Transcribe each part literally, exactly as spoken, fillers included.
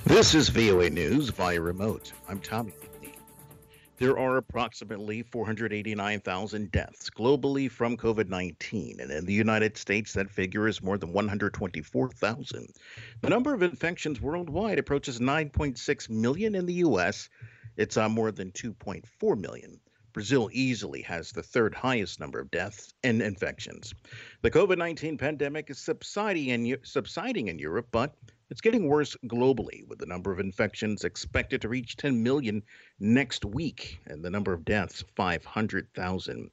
This is V O A News via remote. I'm Tommy McNeil. There are approximately four hundred eighty-nine thousand deaths globally from COVID nineteen, and in the United States, that figure is more than one hundred twenty-four thousand. The number of infections worldwide approaches nine point six million. In the U S, it's on more than two point four million. Brazil easily has the third highest number of deaths and infections. The COVID nineteen pandemic is subsiding in, subsiding in Europe, but it's getting worse globally, with the number of infections expected to reach ten million next week and the number of deaths five hundred thousand.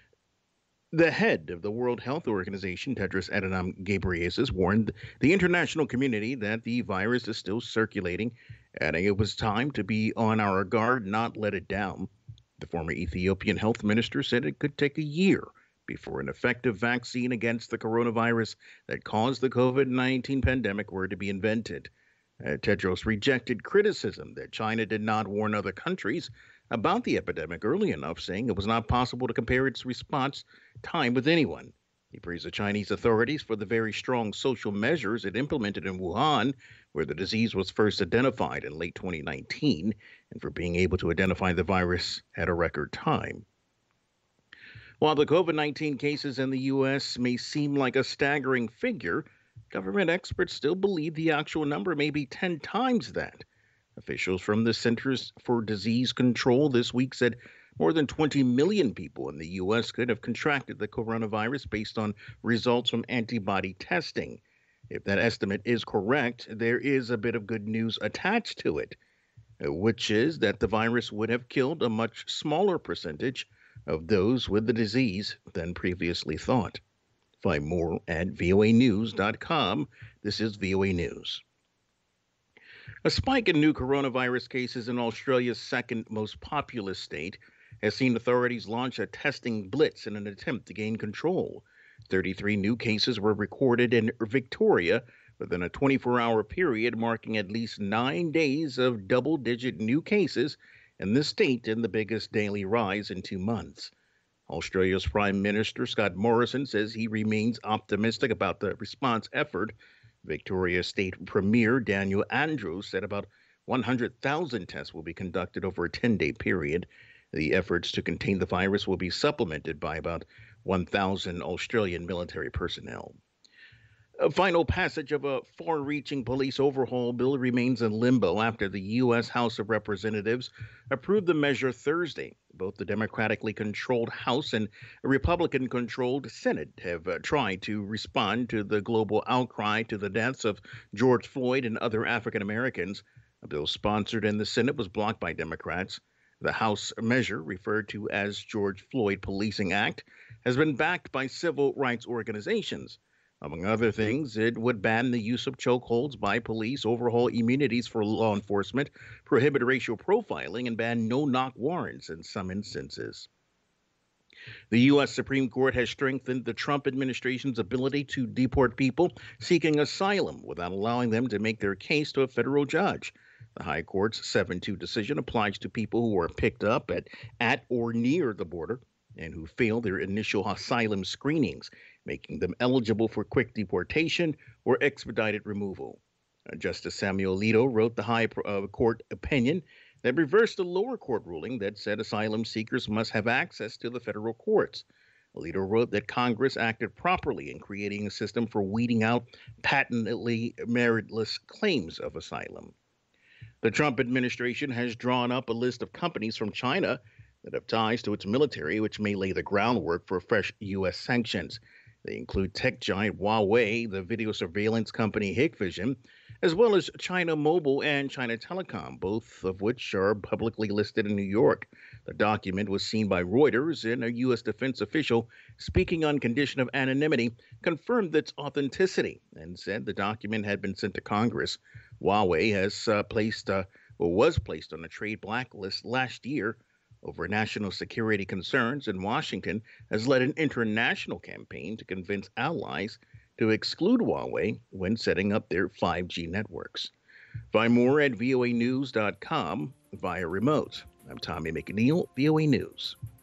The head of the World Health Organization, Tedros Adhanom Ghebreyesus, warned the international community that the virus is still circulating, adding it was time to be on our guard, not let it down. The former Ethiopian health minister said it could take a year before an effective vaccine against the coronavirus that caused the COVID nineteen pandemic were to be invented. Uh, Tedros rejected criticism that China did not warn other countries about the epidemic early enough, saying it was not possible to compare its response time with anyone. He praised the Chinese authorities for the very strong social measures it implemented in Wuhan, where the disease was first identified in late twenty nineteen, and for being able to identify the virus at a record time. While the COVID nineteen cases in the U S may seem like a staggering figure, government experts still believe the actual number may be ten times that. Officials from the Centers for Disease Control this week said more than twenty million people in the U S could have contracted the coronavirus based on results from antibody testing. If that estimate is correct, there is a bit of good news attached to it, which is that the virus would have killed a much smaller percentage of those with the disease than previously thought. Find more at V O A news dot com. This is V O A News. A spike in new coronavirus cases in Australia's second most populous state has seen authorities launch a testing blitz in an attempt to gain control. thirty-three new cases were recorded in Victoria within a twenty-four hour period, marking at least nine days of double-digit new cases in the state and the biggest daily rise in two months. Australia's Prime Minister Scott Morrison says he remains optimistic about the response effort. Victoria State Premier Daniel Andrews said about one hundred thousand tests will be conducted over a ten-day period. The efforts to contain the virus will be supplemented by about one thousand Australian military personnel. A final passage of a far-reaching police overhaul bill remains in limbo after the U S House of Representatives approved the measure Thursday. Both the democratically controlled House and Republican-controlled Senate have uh, tried to respond to the global outcry to the deaths of George Floyd and other African Americans. A bill sponsored in the Senate was blocked by Democrats. The House measure, referred to as George Floyd Policing Act, has been backed by civil rights organizations. Among other things, it would ban the use of chokeholds by police, overhaul immunities for law enforcement, prohibit racial profiling, and ban no-knock warrants in some instances. The U S Supreme Court has strengthened the Trump administration's ability to deport people seeking asylum without allowing them to make their case to a federal judge. The High Court's seven two decision applies to people who are picked up at, at or near the border and who fail their initial asylum screenings, making them eligible for quick deportation or expedited removal. Uh, Justice Samuel Alito wrote the High uh, Court opinion that reversed the lower court ruling that said asylum seekers must have access to the federal courts. Alito wrote that Congress acted properly in creating a system for weeding out patently meritless claims of asylum. The Trump administration has drawn up a list of companies from China that have ties to its military, which may lay the groundwork for fresh U S sanctions. They include tech giant Huawei, the video surveillance company Hikvision, as well as China Mobile and China Telecom, both of which are publicly listed in New York. The document was seen by Reuters, and a U S defense official speaking on condition of anonymity confirmed its authenticity and said the document had been sent to Congress. Huawei has uh, placed, uh, or was placed on a trade blacklist last year over national security concerns, and Washington has led an international campaign to convince allies to exclude Huawei when setting up their five G networks. Find more at V O A news dot com via remote. I'm Tommy McNeil, V O A News.